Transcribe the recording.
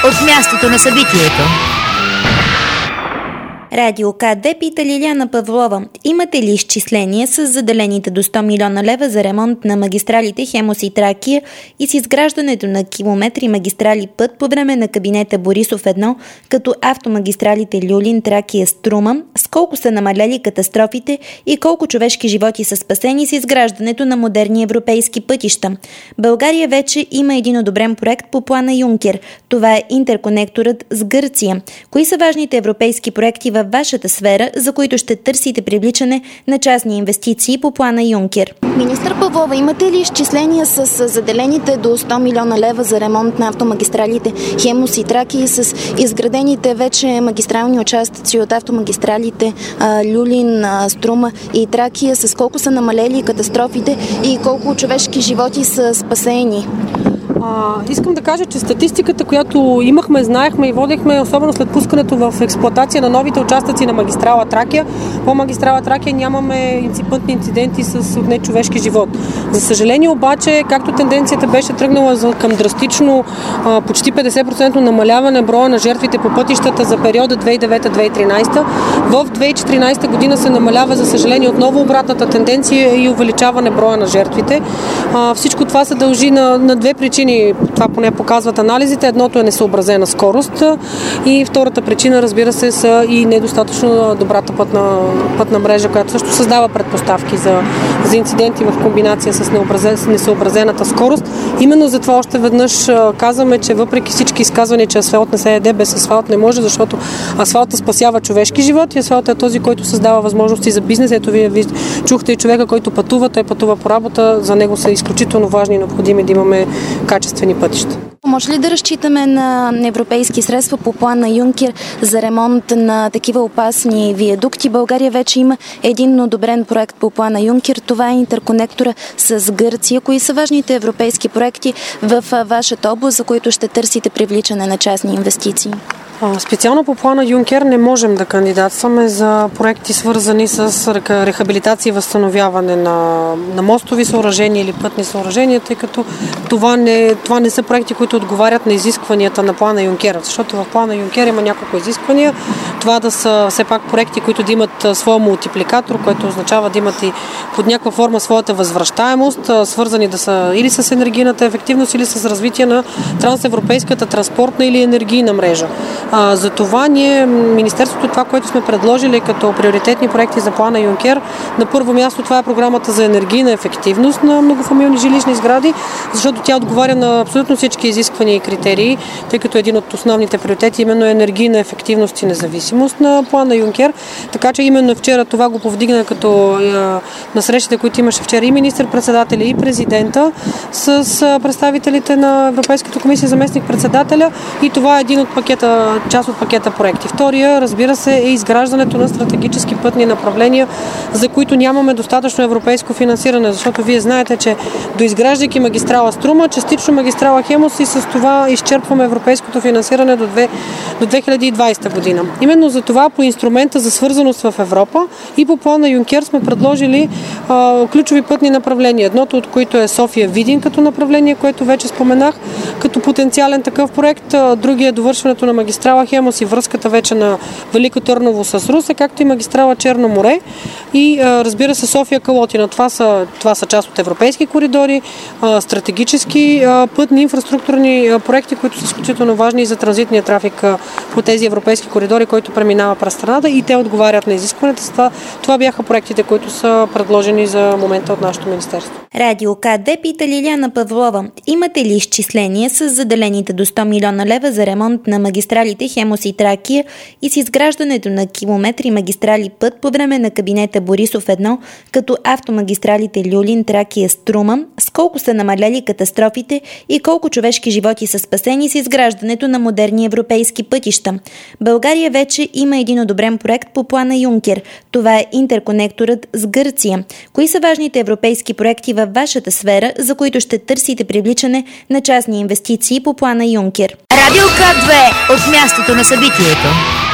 от мястото на събитието. Радио КД пита Лиляна Павлова. Имате ли изчисление с заделените до 100 милиона лева за ремонт на магистралите Хемус и Тракия и с изграждането на километри магистрали път по време на кабинета Борисов 1, като автомагистралите Люлин, Тракия, Струма, с колко са намалели катастрофите и колко човешки животи са спасени с изграждането на модерни европейски пътища? България вече има един одобрен проект по плана Юнкер. Това е интерконекторът с Гърция. Кои са важните европейски проекти във вашата сфера, за които ще търсите привличане на частни инвестиции по плана Юнкер? Министър Павлова, имате ли изчисления с заделените до 100 милиона лева за ремонт на автомагистралите Хемус и Тракия и с изградените вече магистрални участъци от автомагистралите Люлин, Струма и Тракия, с колко са намалели катастрофите и колко човешки животи са спасени? Искам да кажа, че статистиката, която имахме, знаехме и водехме, особено след пускането в експлоатация на новите участъци на магистрала Тракия, по магистрала Тракия нямаме пътни инциденти с отнет човешки живот. За съжаление обаче, както тенденцията беше тръгнала към драстично почти 50% намаляване броя на жертвите по пътищата за периода 2009-2013, в 2014 година се намалява, за съжаление, отново обратната тенденция и увеличаване броя на жертвите. Всичко това се дължи на две причини. Това поне показват анализите. Едното е несъобразена скорост и втората причина, разбира се, са и недостатъчно добрата пътна мрежа, която също създава предпоставки за инциденти в комбинация с несъобразената скорост. Именно затова още веднъж казваме, че въпреки всички изказвания, че асфалт не се яде, без асфалт не може, защото асфалта спасява човешки живот и асфалтът е този, който създава възможности за бизнес. Ето вие чухте и човека, който пътува, той пътува по работа, за него са изключително важни и необходими да имаме качествени пътища. Може ли да разчитаме на европейски средства по плана Юнкер за ремонт на такива опасни виадукти? България вече има един одобрен проект по плана Юнкер. Това е интерконектора с Гърция. Кои са важните европейски проекти в вашата област, за които ще търсите привличане на частни инвестиции? Специално по плана Юнкер не можем да кандидатстваме за проекти, свързани с рехабилитация и възстановяване на мостови съоръжения или пътни съоръжения, тъй като това не са проекти, които отговарят на изискванията на плана Юнкер, защото в плана Юнкер има няколко изисквания. Това да са все пак проекти, които да имат своя мултипликатор, което означава да имат и под някаква форма своята възвръщаемост, свързани да са или с енергийната ефективност, или с развитие на трансевропейската транспортна или енергийна мрежа. За това ние, Министерството, това, което сме предложили като приоритетни проекти за плана Юнкер, на първо място това е програмата за енергийна ефективност на многофамилни жилищни сгради, защото тя отговаря на абсолютно всички изисквания и критерии, тъй като един от основните приоритети именно е енергийна ефективност и независимост на плана Юнкер. Така че именно вчера това го повдигна като на срещите, които имаше вчера и министър-председателя, и президента с представителите на Европейската комисия, заместник-председателя, и това е един от част от пакета проекти. Втория, разбира се, е изграждането на стратегически пътни направления, за които нямаме достатъчно европейско финансиране, защото вие знаете, че доизграждайки магистрала Струма, частично магистрала Хемус и с това изчерпваме европейското финансиране до 2020 година. Именно за това по инструмента за свързаност в Европа и по плана Юнкер сме предложили ключови пътни направления. Едното от които е София-Видин като направление, което вече споменах, като потенциален такъв проект. Другия е довършването на магистрала Хемус и връзката вече на Велико Търново с Русе, както и магистрала Черно море и разбира се София-Калотина. Това са част от европейски коридори, стратегически пътни инфраструктурни проекти, които са изключително важни и за транзитния трафик по тези европейски коридори, който преминава през страната и те отговарят на изискванията. Това бяха проектите, които са предложени за момента от нашето министерство. Радио КД пита Лиляна Павлова. Имате ли изчисление с заделените до 100 милиона лева за ремонт на магистралите Хемус и Тракия и с изграждането на километри магистрали път по време на кабинета Борисов 1, като автомагистралите Люлин, Тракия, Струма, с колко са намалели катастрофите и колко човешки животи са спасени с изграждането на модерни европейски пътища? България вече има един одобрен проект по плана Юнкер. Това е интерконекторът с Гърция. Кои са важните европейски проекти във вашата сфера, за които ще търсите привличане на частни инвестиции по плана Юнкер? Радио К2 от мястото на събитието.